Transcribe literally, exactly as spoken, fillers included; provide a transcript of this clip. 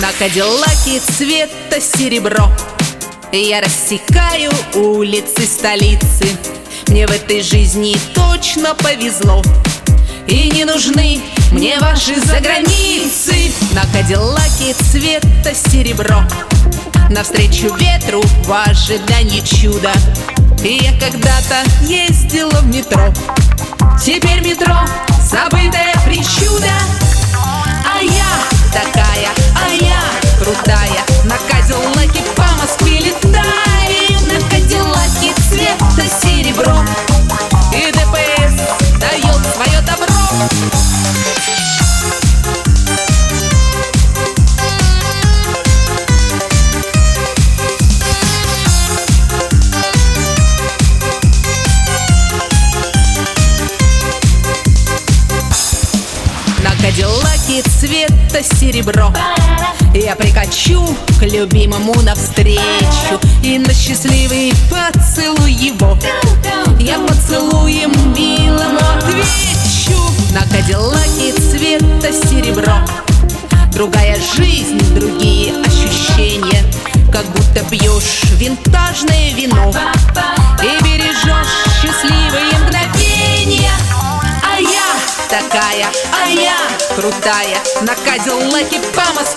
На кадиллаке цвета серебро я рассекаю улицы столицы. Мне в этой жизни точно повезло, и не нужны мне ваши заграницы. На кадиллаке цвета серебро навстречу ветру в ожидании чуда. И я когда-то ездила в метро, теперь метро — забытая причуда. А я такая, а я крутая, на кадиллаке по Москве летаю. На кадиллаке цвета серебро, и ДПС дает свое добро. На кадиллаке цвета серебро я прикачу к любимому навстречу, и на счастливый поцелуй его я поцелуем милому отвечу. На кадиллаке цвета серебро другая жизнь, другие ощущения, как будто пьешь винтажное вино и бережешь счастливые мгновения. А я такая, а я крутая, на кадиллаке по Москве